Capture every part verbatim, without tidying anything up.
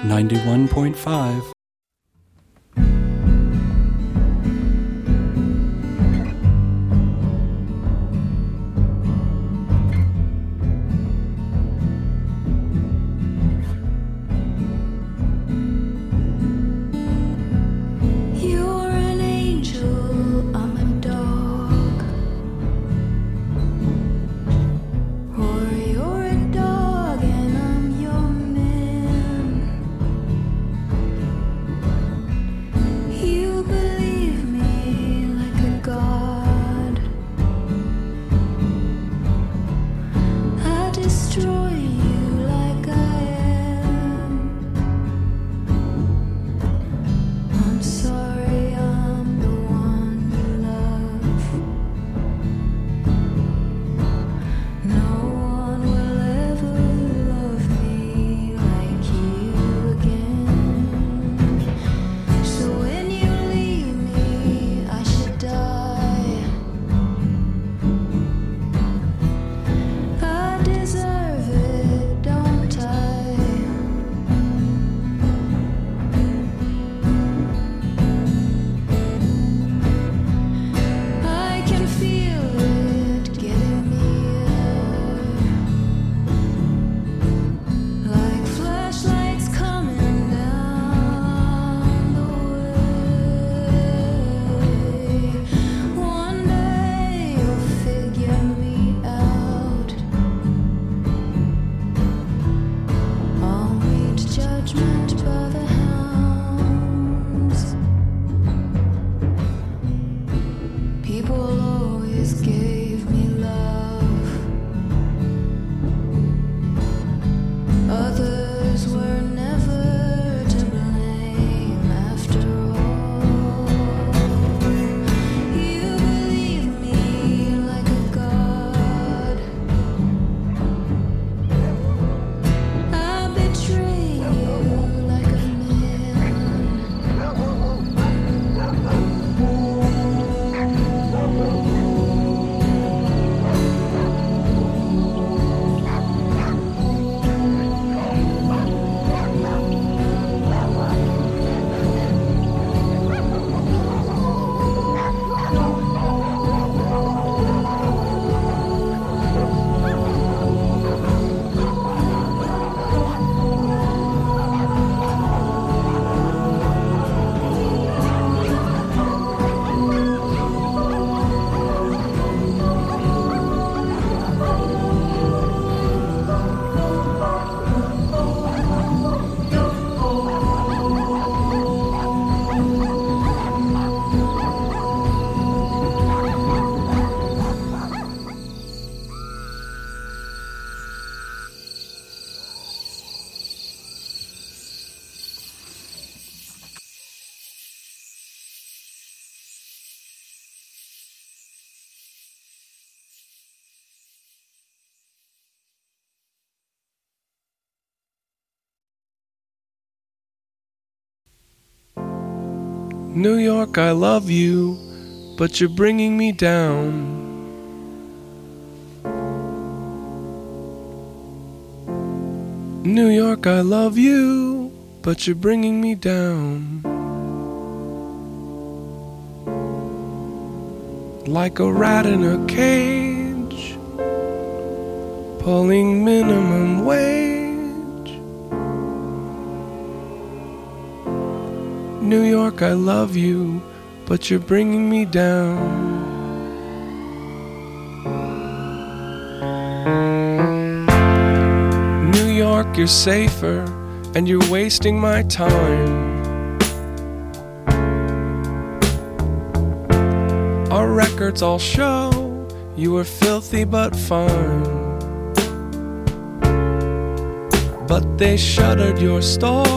ninety-one point five. New York, I love you, but you're bringing me down. New York, I love you, but you're bringing me down. Like a rat in a cage, pulling minimum wage. New York, I love you, but you're bringing me down. New York, you're safer, and you're wasting my time. Our records all show you were filthy but fine. But they shuttered your stores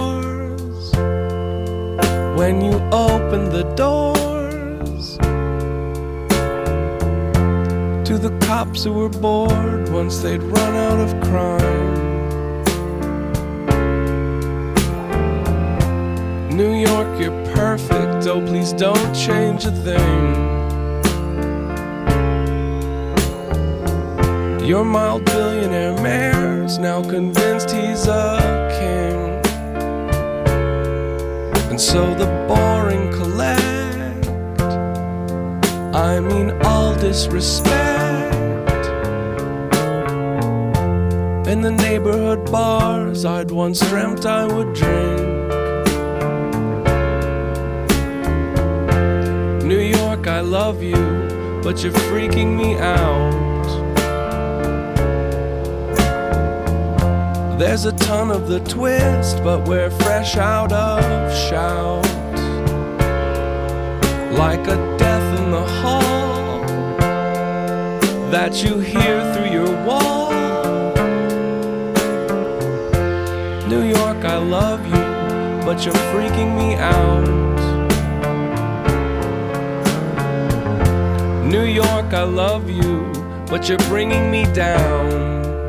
when you opened the doors to the cops who were bored once they'd run out of crime. New York, you're perfect, oh please don't change a thing. Your mild billionaire mayor's now convinced he's a king. and so the boring collect. I mean all disrespect. In the neighborhood bars I'd once dreamt I would drink. New York, I love you, but you're freaking me out. There's a ton of the twist, but we're fresh out of shout. Like a death in the hall that you hear through your wall. New York, I love you, but you're freaking me out. New York, I love you, but you're bringing me down.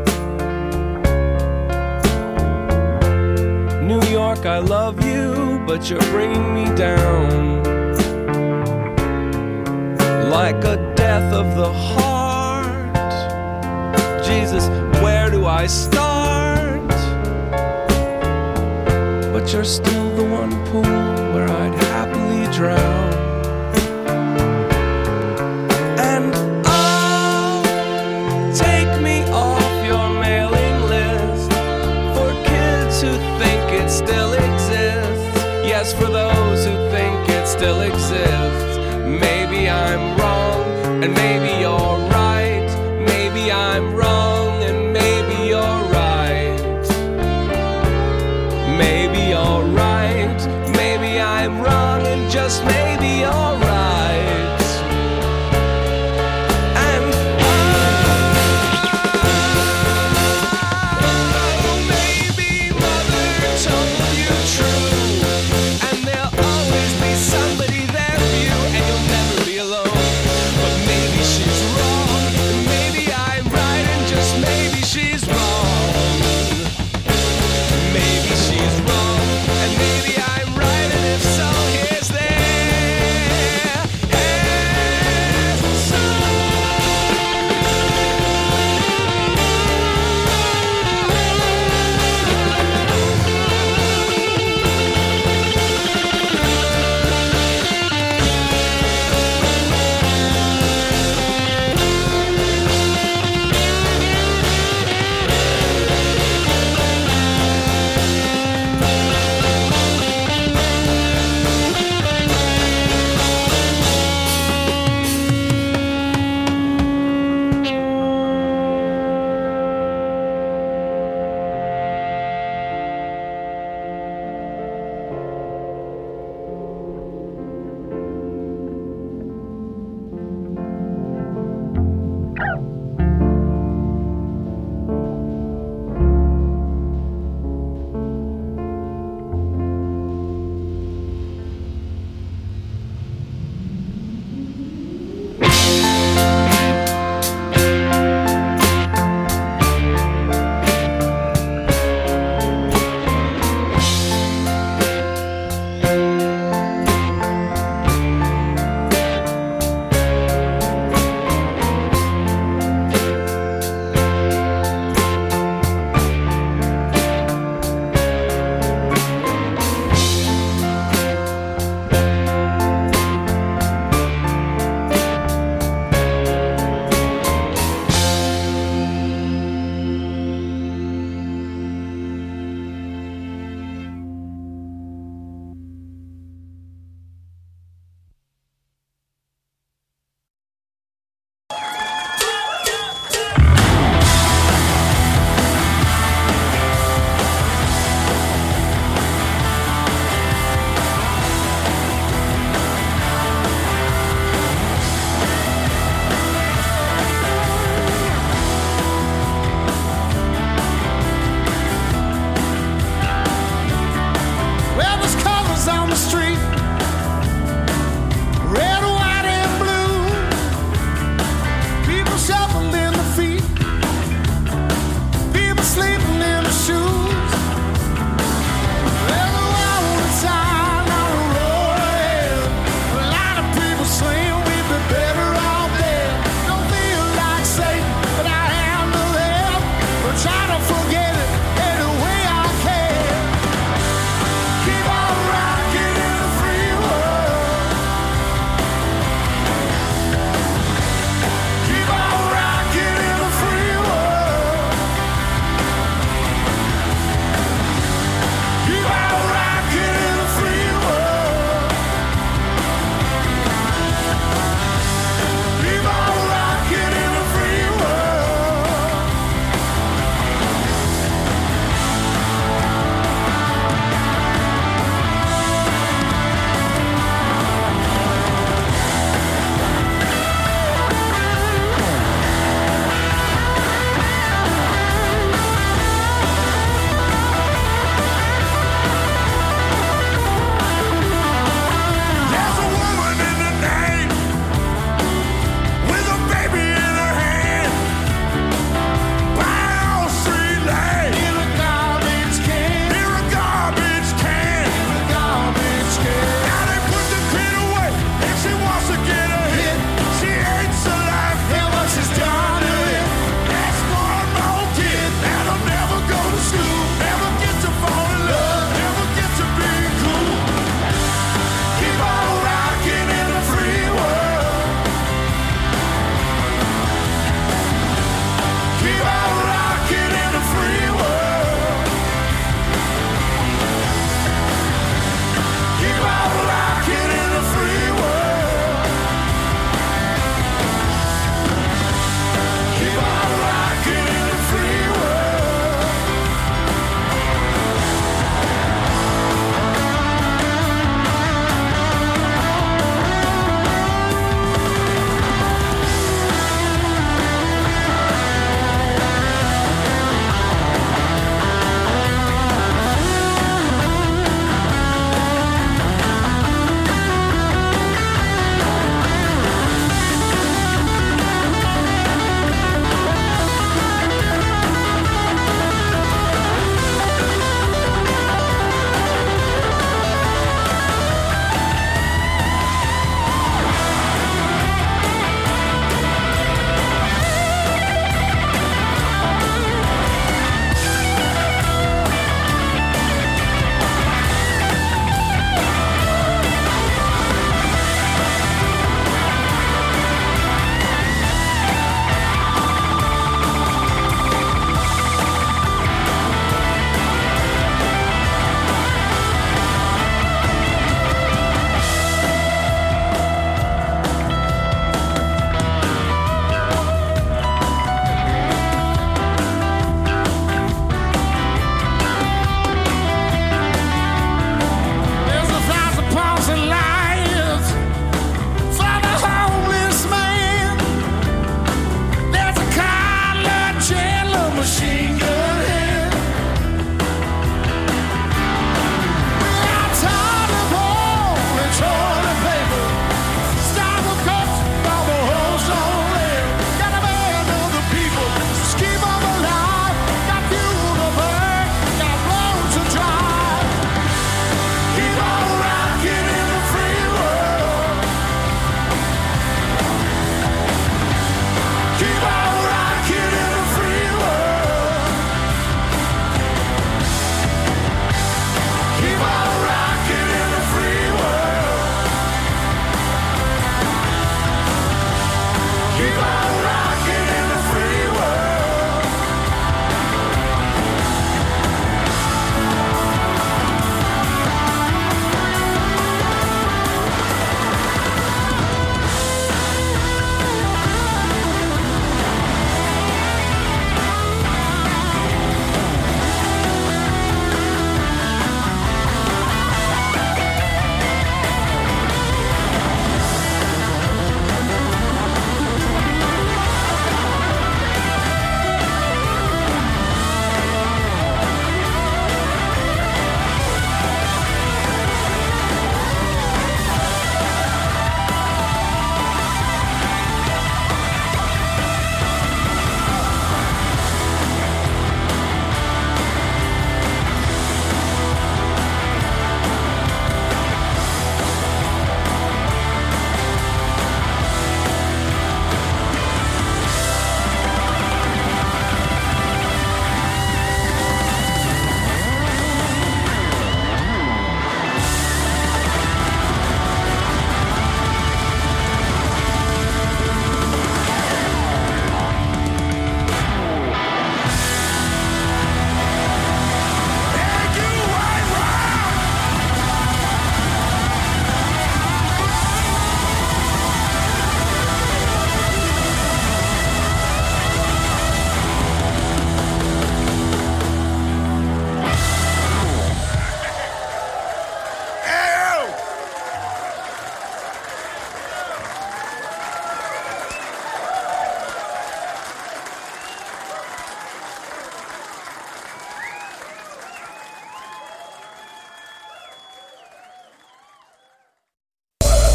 New York, I love you, but you're bringing me down. Like a death of the heart. Jesus, where do I start? But you're still the one pool where I'd happily drown. And oh, take me off your mailing list for kids who think it still exists. Yes, for those who think it still exists. Maybe I'm wrong, and maybe you're right. Maybe I'm wrong, and maybe you're right. Maybe you're right. Maybe I'm wrong, and just maybe you're right. And oh, maybe mother told you true, and there'll always be somebody there for you, and you'll never be alone. But maybe she's wrong, and maybe I'm right, and just maybe she's wrong. Maybe she's wrong, and maybe I'm right, and if so, here's there. Here's the song.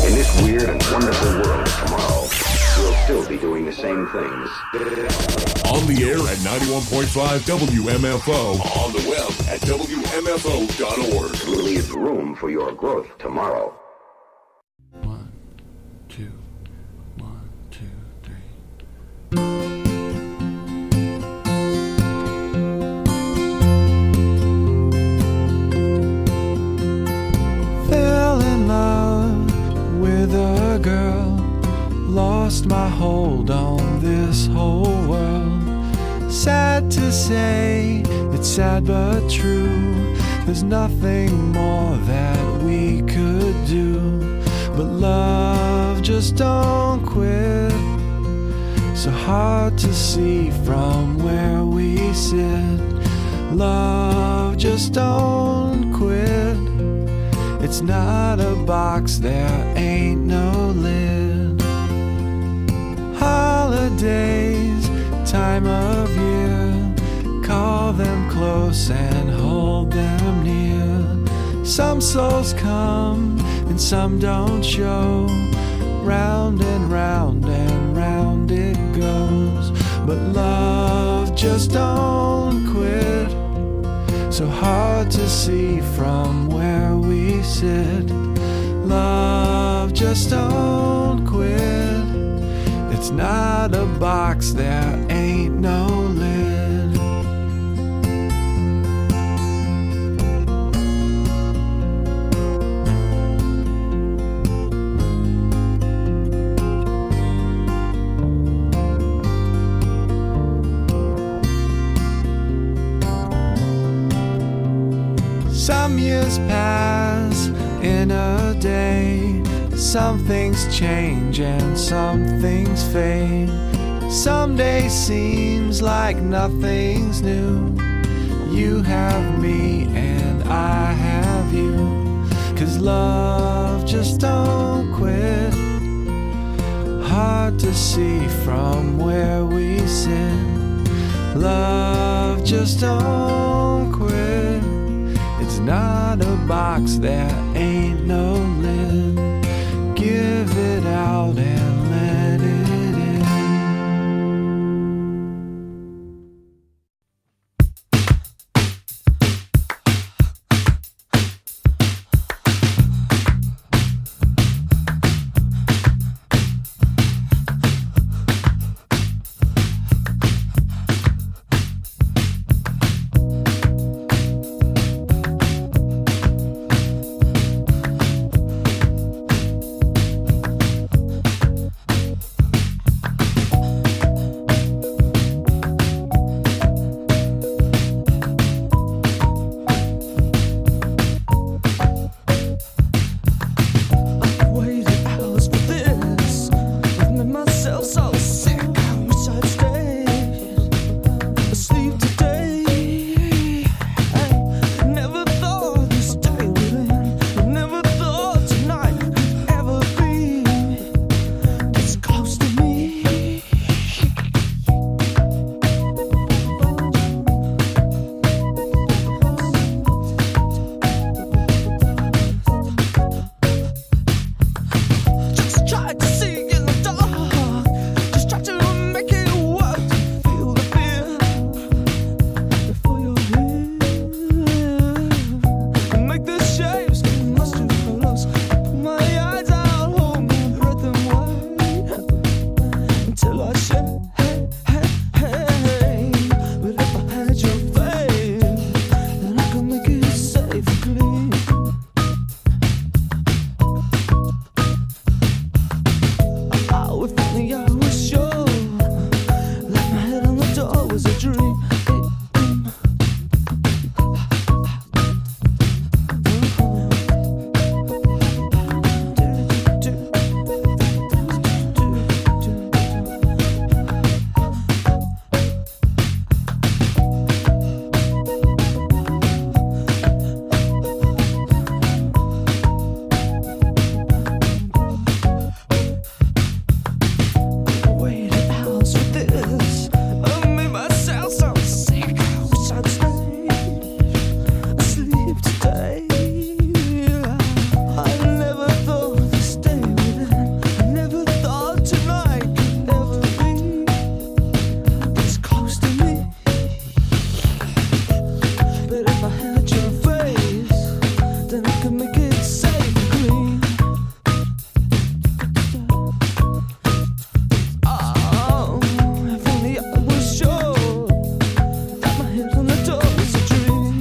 In this weird and wonderful world of tomorrow, we'll still be doing the same things. On the air at ninety-one point five W M F O. On the web at W M F O dot org. We'll leave room for your growth tomorrow. One, two, one, two, three. Fell in love with a girl, lost my hold on this whole world. Sad to say, it's sad but true. There's nothing more that we could do. But love just don't quit. So hard to see from where we sit. Love just don't quit. It's not a box, there ain't no lid. Holidays, time of year, call them close and hold them near. Some souls come and some don't show. Round and round and round it goes. But love just don't quit. So hard to see from where we sit. Love just don't quit. It's not a box, there ain't no lid. Some years pass in a day. Some things change and some things fade. Some day seems like nothing's new. You have me and I have you. 'Cause love just don't quit. Hard to see from where we sit. Love just don't quit. It's not a box, there ain't no lid. Give it out and let it in. to make it safe and clean. Oh, if only I was sure that my head on the door was a dream.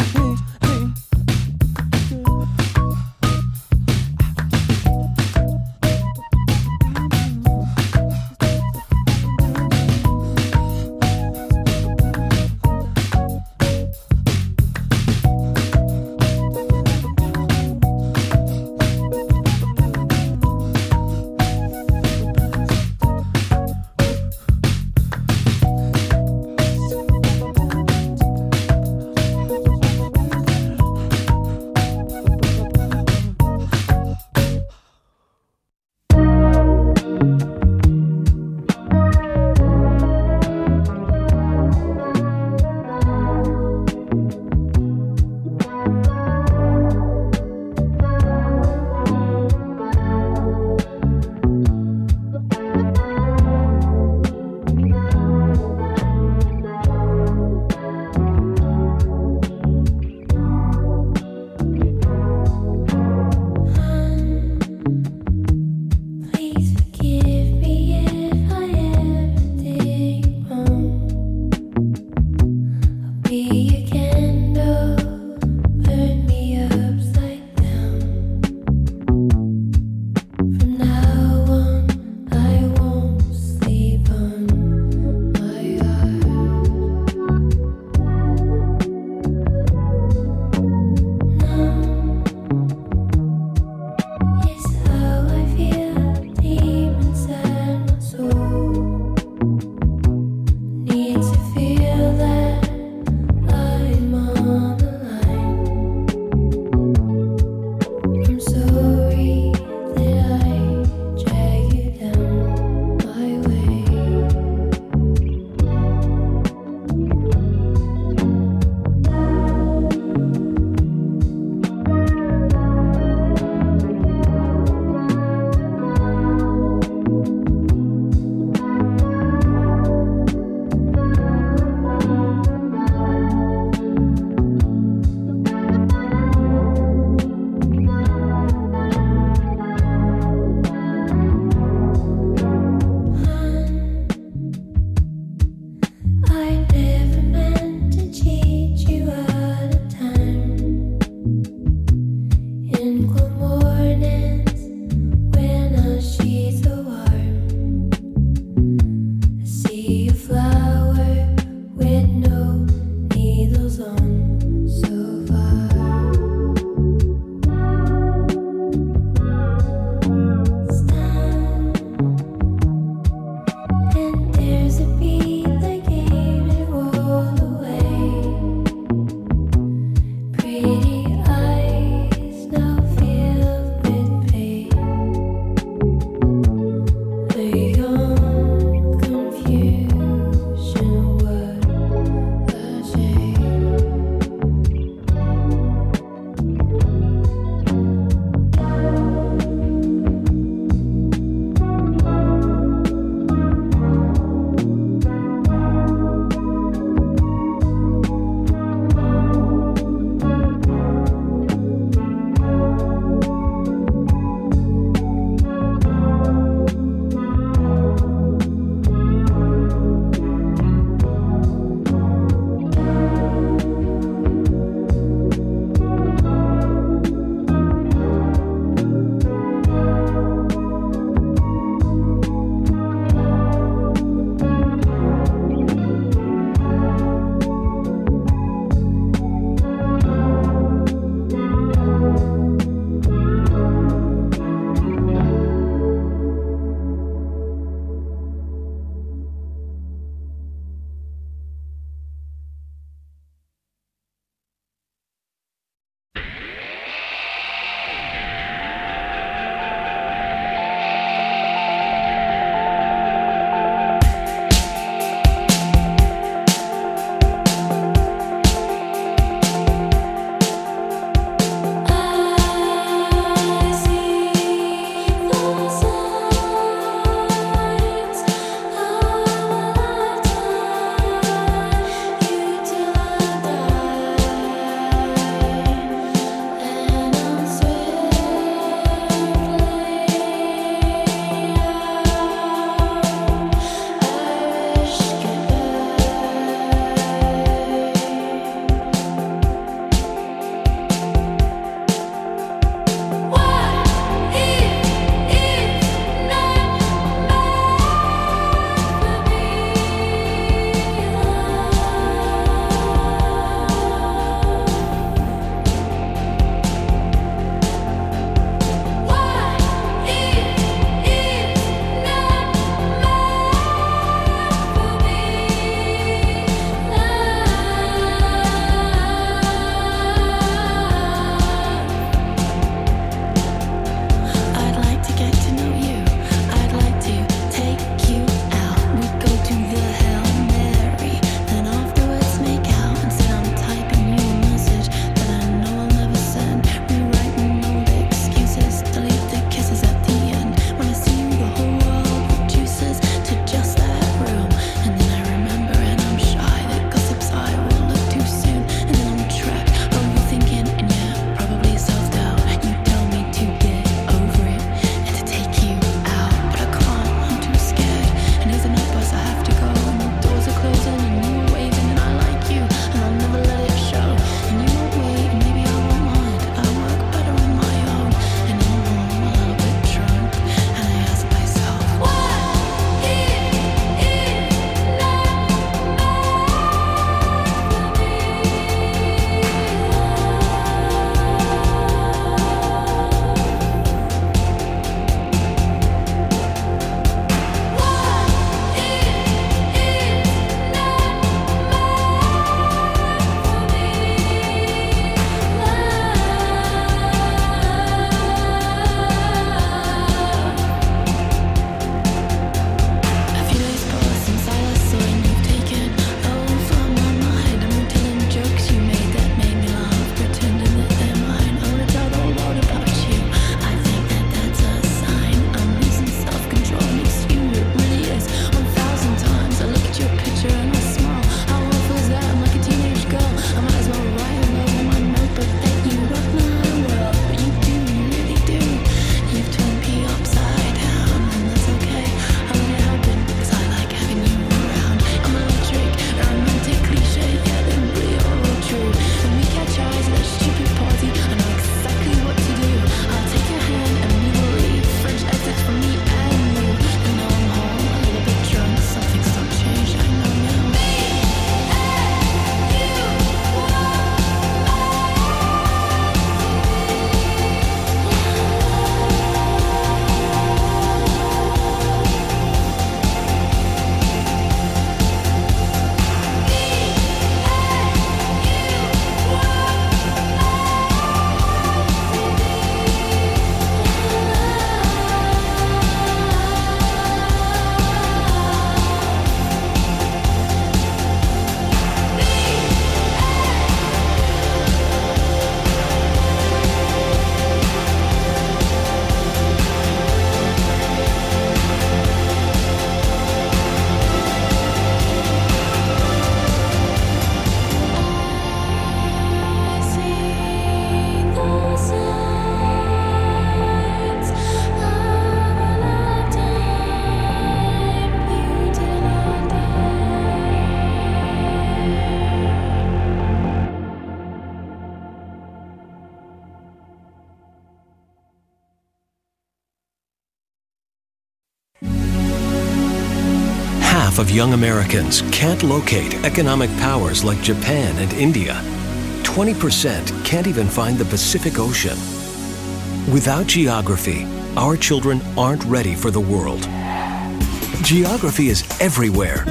half of young Americans can't locate economic powers like Japan and India. twenty percent can't even find the Pacific Ocean. Without geography, our children aren't ready for the world. Geography is everywhere.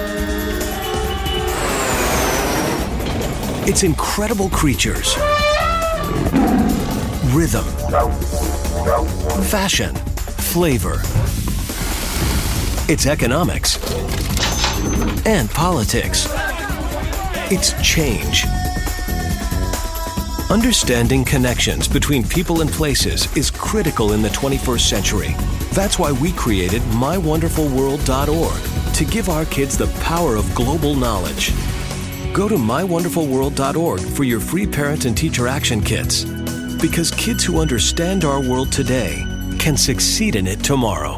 Its incredible creatures, rhythm, fashion, flavor, its economics, and politics. Its change. Understanding connections between people and places is critical in the twenty-first century. That's why we created my wonderful world dot org to give our kids the power of global knowledge. Go to my wonderful world dot org for your free parent and teacher action kits. Because kids who understand our world today can succeed in it tomorrow.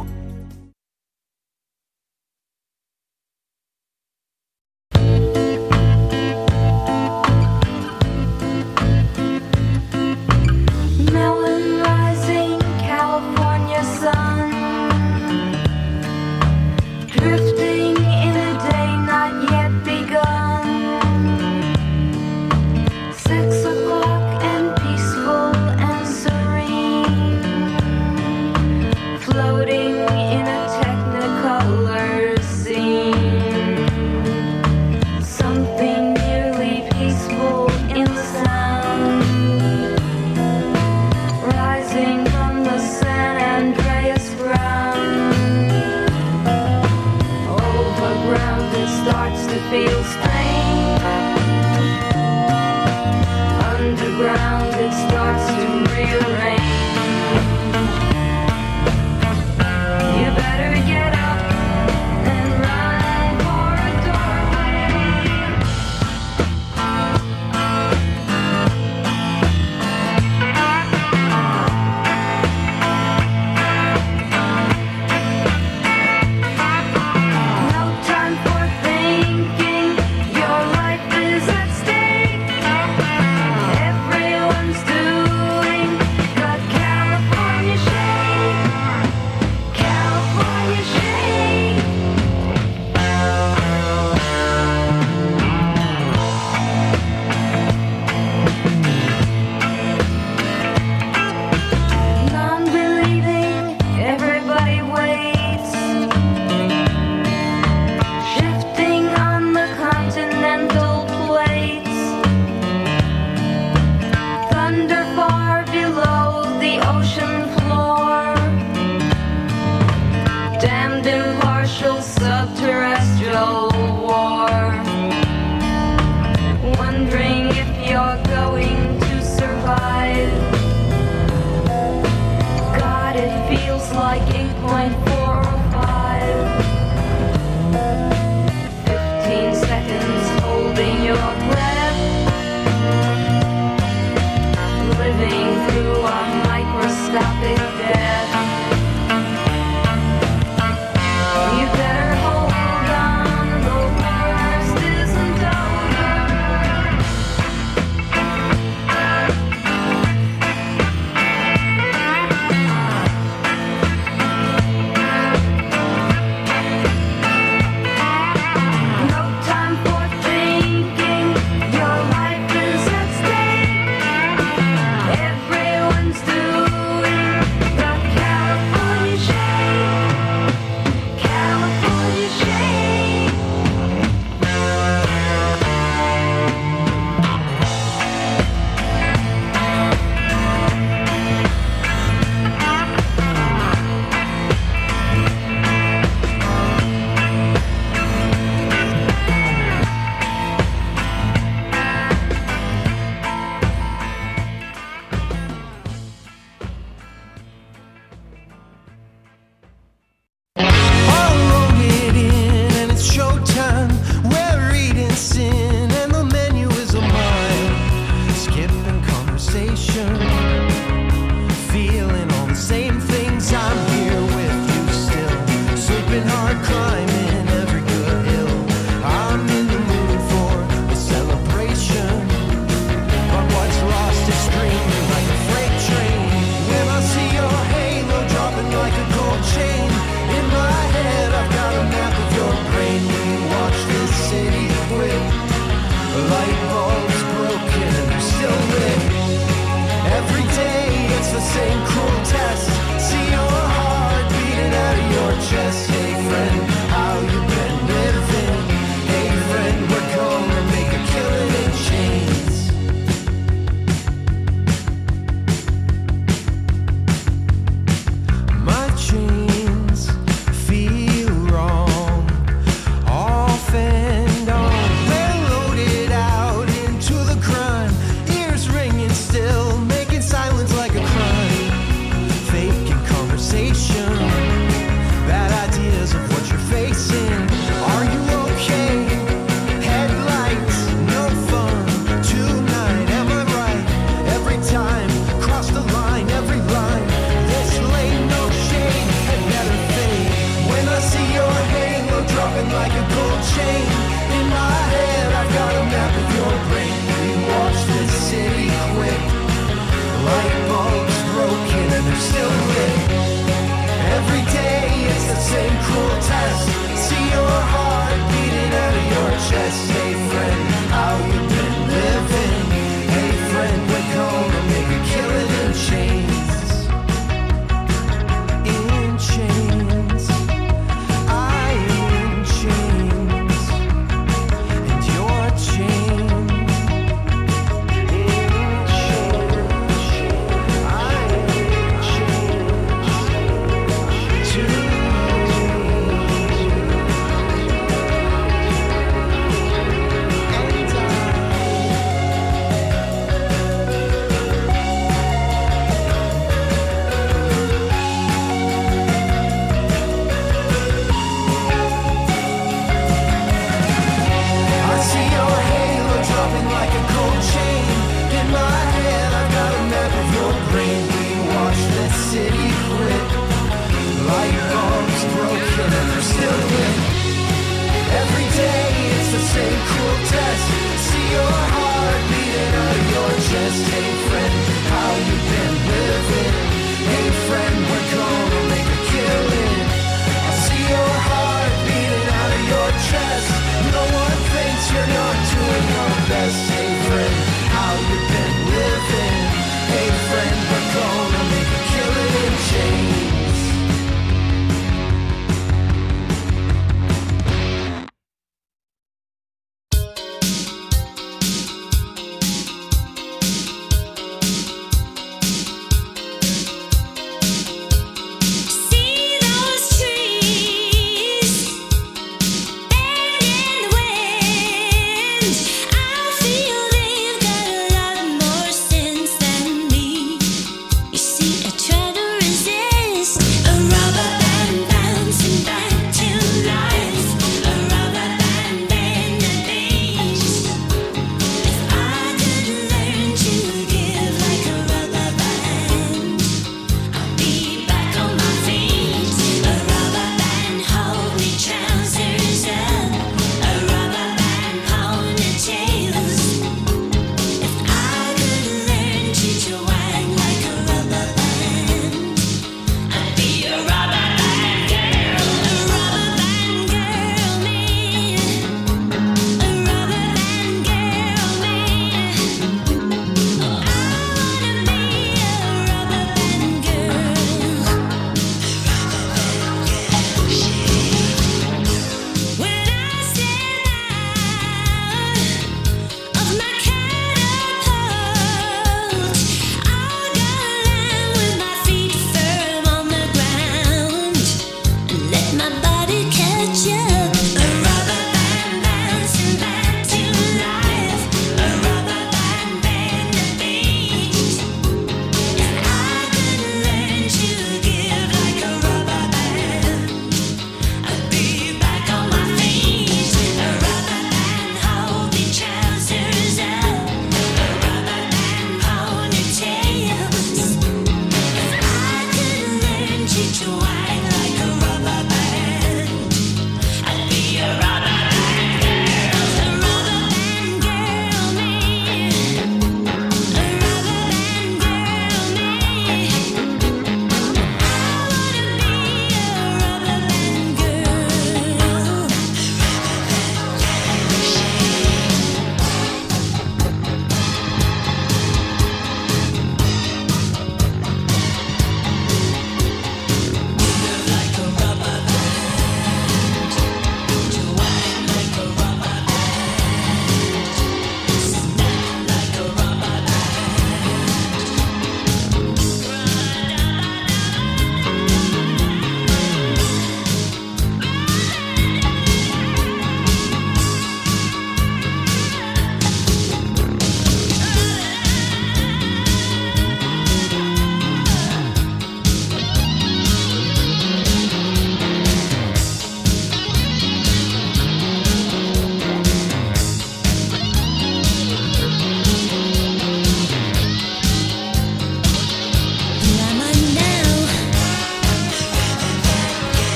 Living through a microscopic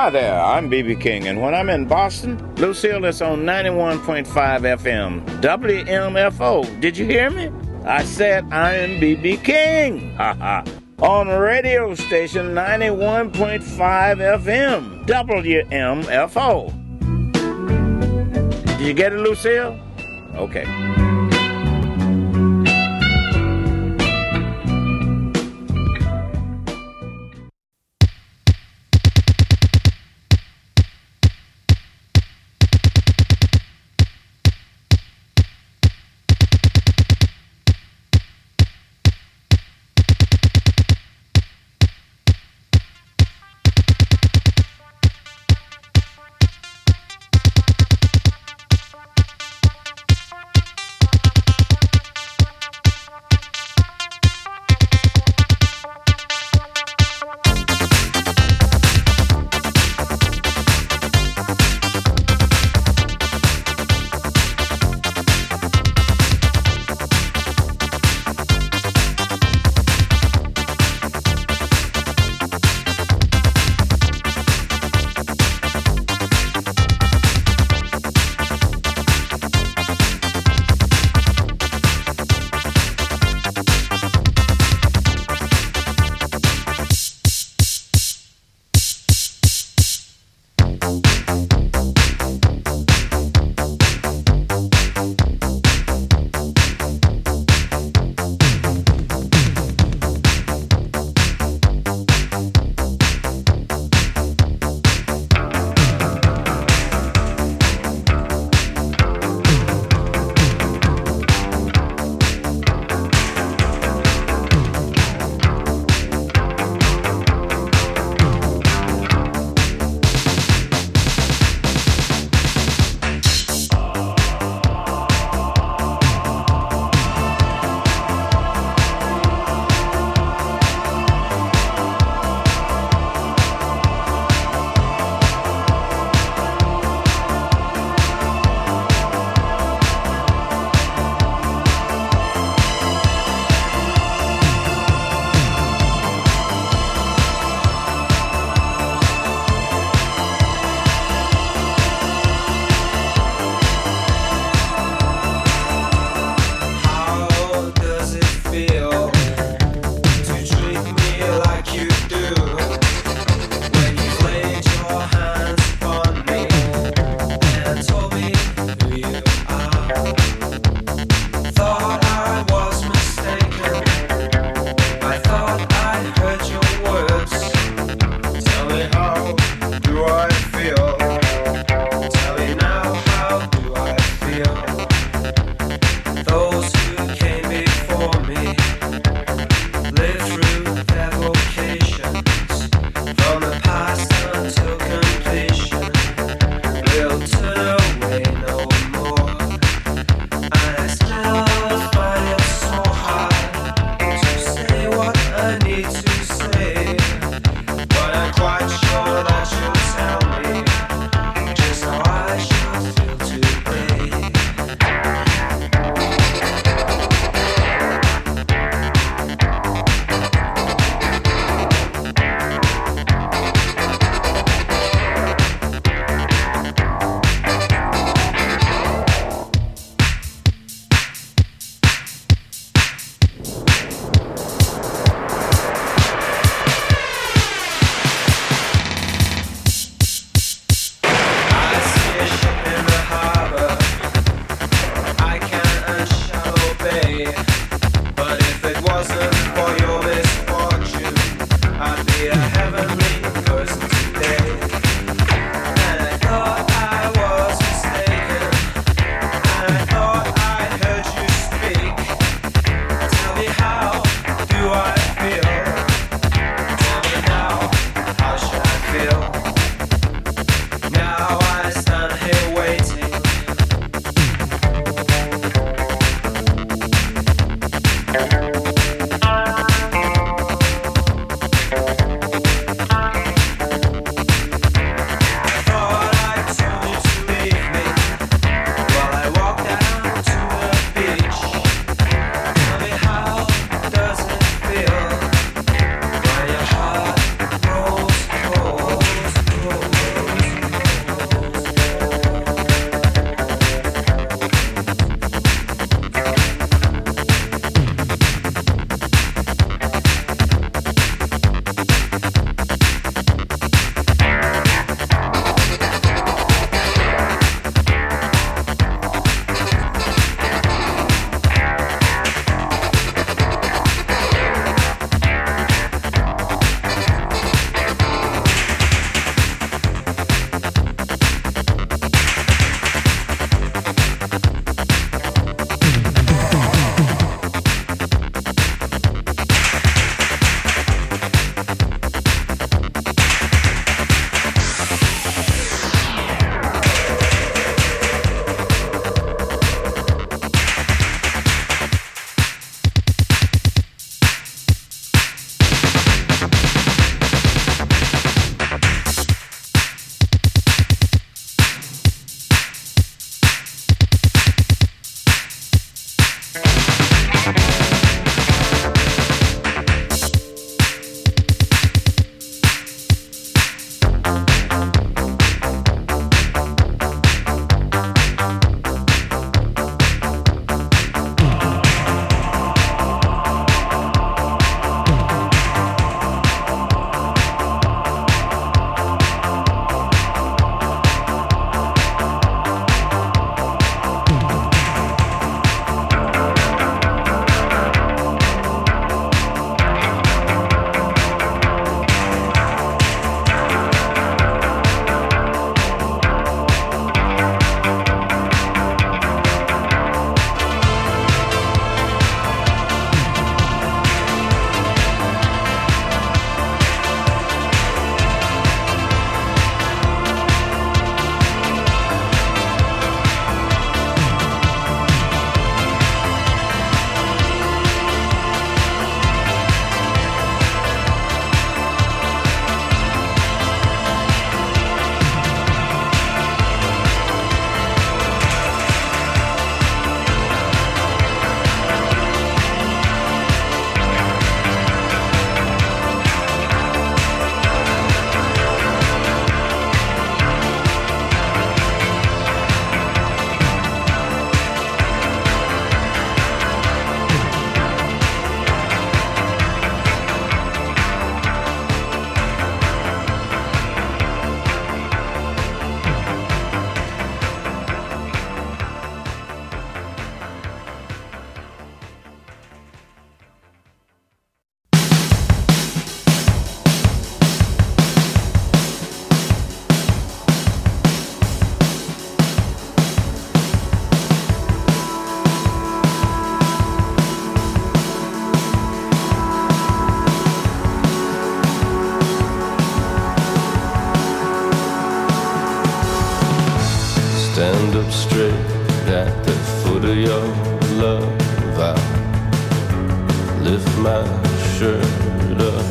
Hi there, I'm B B King, and when I'm in Boston, Lucille is on ninety-one point five F M, W M F O. Did you hear me? I said I'm B B King. Ha ha. On radio station ninety-one point five F M, W M F O. Did you get it, Lucille? Okay. stand up straight at the foot of your love. I lift my shirt up.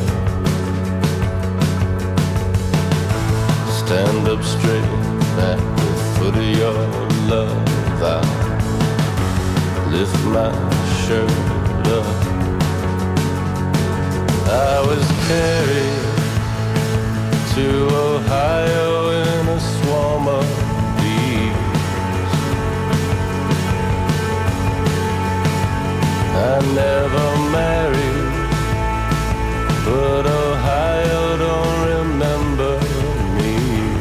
Stand up straight at the foot of your love. I lift my shirt up. I was carried to Ohio in a swarm of bees. I never married, but Ohio don't remember me.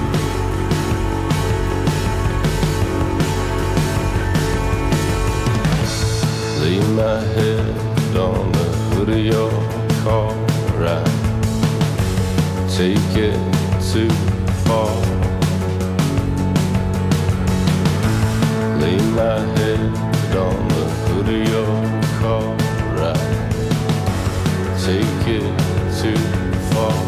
Lay my head on the hood of your car, right? Take it too far. Lay my head on the hood of your car, right? Take it too far.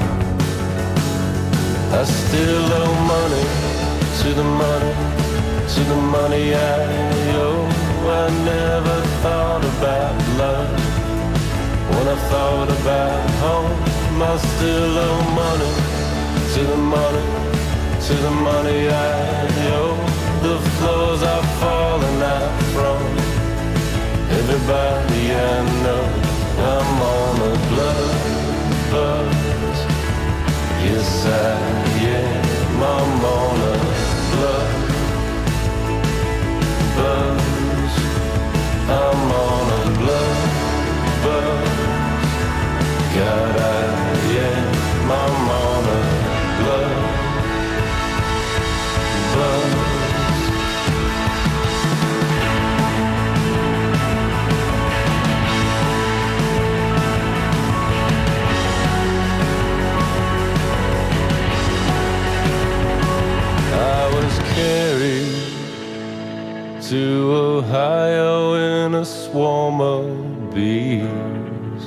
I still owe money to the money, to the money I owe. I never thought about love when I thought about home. I still owe money to the money, to the money I owe. The floors are falling out from everybody I know. I'm on a blood buzz. Yes, I am. I'm on a blood buzz. I'm on a blood buzz. God, I am. I'm on a blood buzz. I was carried to Ohio in a swarm of bees.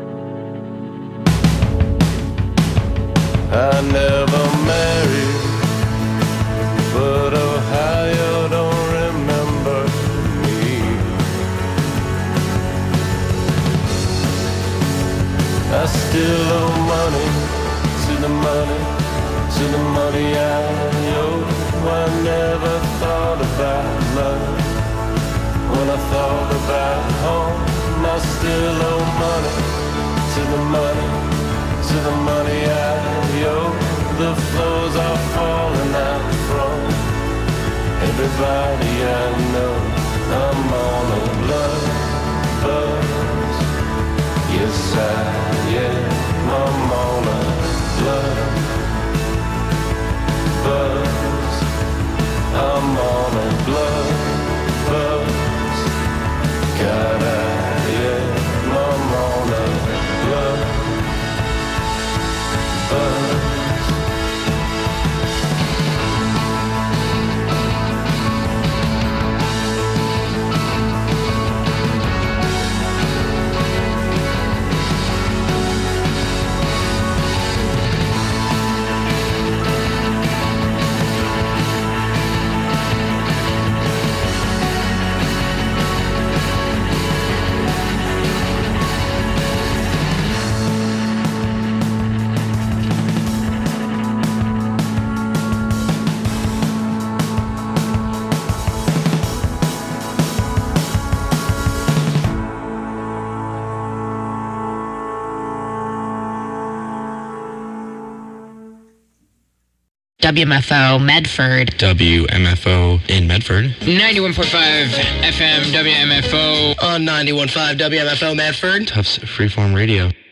I never married, but Ohio don't remember me. I still owe money to the money, to the money I owe. I never thought about love when I thought about still owe money to the money, to the money I owe. The floors are falling out from everybody I know. I'm on a blood buzz. Yes, I am. I'm on a blood buzz. I'm on a blood buzz. God, I am. I'm on a blood buzz. W M F O Medford. W M F O in Medford. ninety-one point five F M W M F O. On ninety-one point five W M F O Medford. Tufts Freeform Radio.